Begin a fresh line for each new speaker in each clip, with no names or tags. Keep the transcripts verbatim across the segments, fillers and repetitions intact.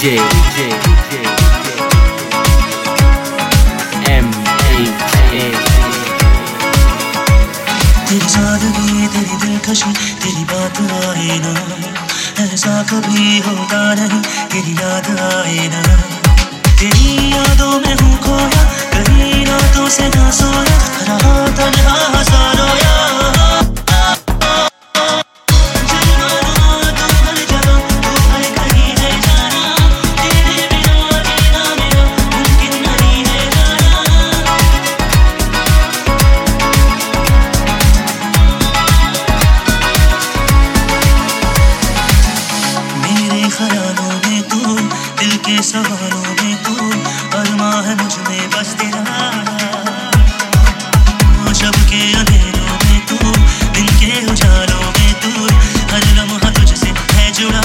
J M H A
तेरी सादगी तेरी दिलकशी तेरी बात आए ना, ऐसा कभी होता नहीं तेरी याद आए ना। तेरी यादों में हूँ खोया, कहीं रातों से ना सोया, रहा तन्हा सा रोया। ख्यालों में तू, दिल के सवालों में तू, अरमा है मुझ में बस तेरा। शब के अंधेरों में तू, दिन के उजालों में तू, हर लम्हा तुझसे है जुड़ा।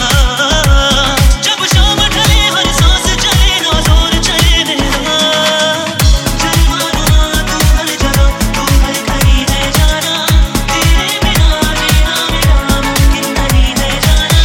जब शाम ढले हर सांस चले ना जोर चले मेरा। जलवाना तू हर जगह, तू हर कहीं है जाना, तेरे बिना जीना मेरा मुमकिन नहीं है जाना।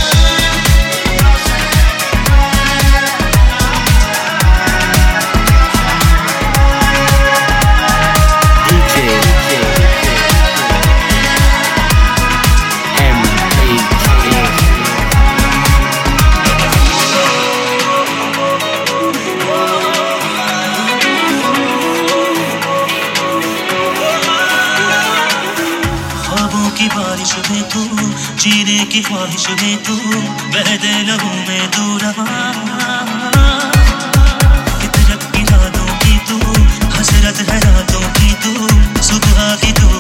की बारिश में तू, जीने की ख्वाहिश में तू, बहते लहू में तू रवा। फितरत की रातों की तू, हसरत है रातों की तू, सुबह की तू।